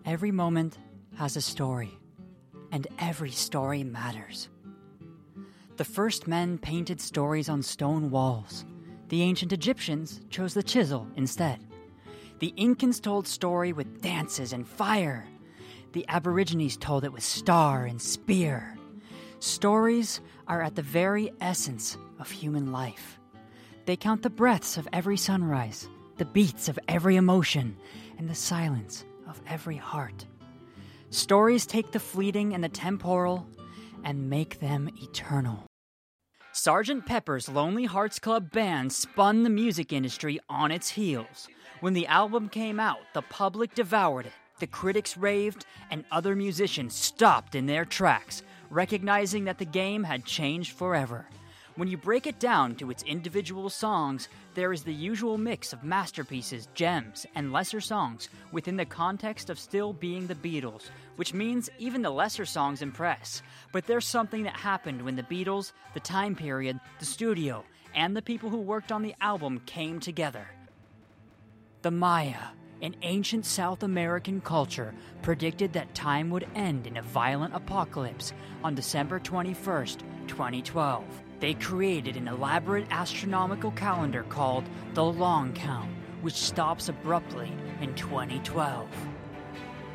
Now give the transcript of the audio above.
Every moment has a story, and every story matters. The first men painted stories on stone walls. The ancient Egyptians chose the chisel instead. The Incans told story with dances and fire. The Aborigines told it with star and spear. Stories are at the very essence of human life. They count the breaths of every sunrise, the beats of every emotion, and the silence of every heart. Stories take the fleeting and the temporal and make them eternal. Sgt. Pepper's Lonely Hearts Club Band spun the music industry on its heels. When the album came out, the public devoured it, the critics raved, and other musicians stopped in their tracks, recognizing that the game had changed forever. When you break it down to its individual songs, there is the usual mix of masterpieces, gems, and lesser songs within the context of still being the Beatles, which means even the lesser songs impress. But there's something that happened when the Beatles, the time period, the studio, and the people who worked on the album came together. The Maya, an ancient South American culture, predicted that time would end in a violent apocalypse on December 21st, 2012. They created an elaborate astronomical calendar called the Long Count, which stops abruptly in 2012.